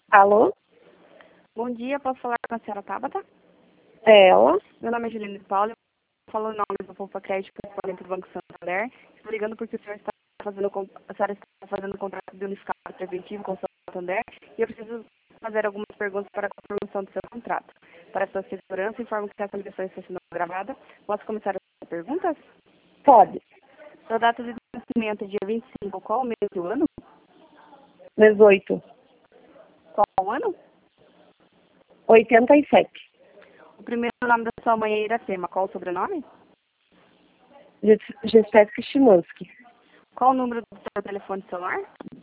Alô? Bom dia, posso falar com a senhora Tabata? É ela? Meu nome é Juliana Paula, eu falo em nome do Poupa Crédito correspondente do Banco Santander. Estou ligando porque a senhora está fazendo contrato de unificado preventivo com o Santander e eu preciso fazer algumas perguntas para a confirmação do seu contrato. Para a sua segurança, informo que essa ligação está sendo gravada. Posso começar as perguntas? Pode. Sua data de nascimento é dia 25, qual o mês do ano? 18. Qual o ano? 87. O primeiro nome da sua mãe é Iracema, qual o sobrenome? Gespeski Chimansky. Qual o número do seu telefone celular?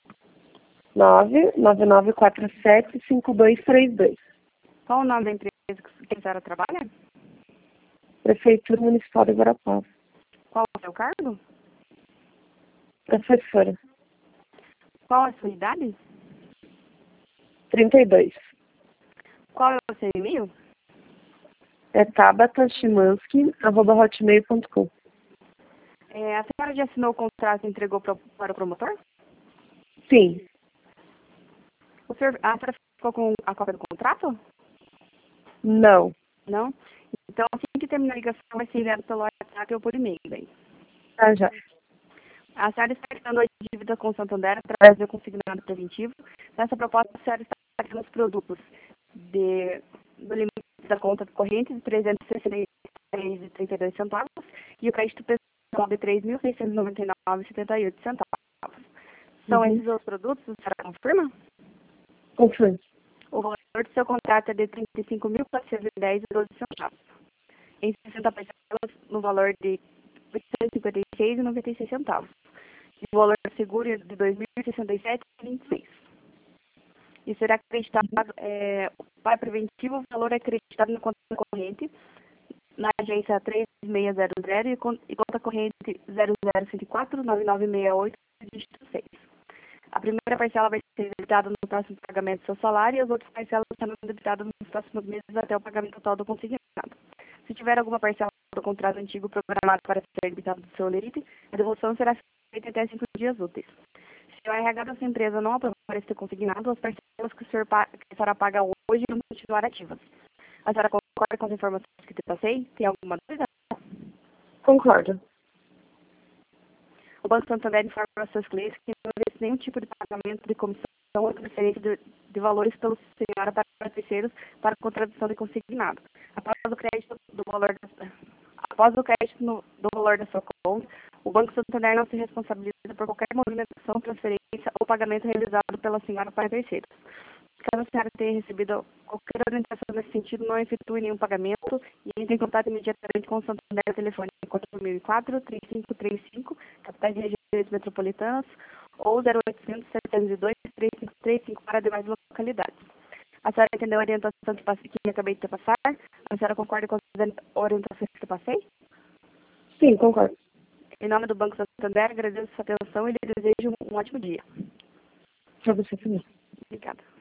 99947-5232. Qual o nome da empresa que a senhora trabalha? Prefeitura Municipal de Guarapava. Qual o seu cargo? Professora. Qual a sua idade? 32. Qual é o seu e-mail? É tabatachimansky@hotmail.com. A senhora já assinou o contrato e entregou para o promotor? Sim. A senhora ficou com a cópia do contrato? Não. Não? Então, assim que terminar a ligação, vai ser enviado pelo WhatsApp ou por e-mail. Daí. Tá já. A senhora está quitando a dívida com o Santander através do consignado preventivo. Nessa proposta, a senhora está quitando os produtos do limite da conta corrente de R$ 363,32 e o crédito pessoal de R$ 3.699,78. São esses os produtos, a senhora confirma? Confirmo. O valor do seu contrato é de R$ 35.410,12. Em 60 parcelas, no valor de R$ 856,96. E o valor do seguro é de R$ 2.067,26. E será acreditado, para preventivo, o valor é acreditado na conta corrente, na agência 3600 e conta corrente 0054-9968, dígito 6. A primeira parcela vai ser debitada no próximo pagamento do seu salário e as outras parcelas serão debitadas nos próximos meses até o pagamento total do consignado. Se tiver alguma parcela do contrato antigo programado para ser debitada do seu limite, a devolução será feita até 5 dias úteis. Se o RH da sua empresa não aprovar esse consignado, as parcelas que a senhora paga hoje vão continuar ativas. A senhora concorda com as informações que te passei? Tem alguma dúvida? Concordo. O Banco Santander informa aos seus clientes que não existe nenhum tipo de pagamento de comissão ou transferência de valores pelo senhora para terceiros para contratação de consignado. Após o crédito do valor da sua conta, o Banco Santander não se responsabiliza por qualquer movimentação, transferência ou pagamento realizado pela senhora para terceiros. Caso a senhora tenha recebido qualquer orientação nesse sentido, não efetue nenhum pagamento e entre em contato imediatamente com o Santander no telefone 4004-3535, capitais e regiões metropolitanas, ou 0800-702-3535 para demais localidades. A senhora entendeu a orientação que acabei de te passar? A senhora concorda com as orientações que te passei? Sim, concordo. Em nome do Banco Santander, agradeço a sua atenção e lhe desejo um ótimo dia. Para você também. Obrigada.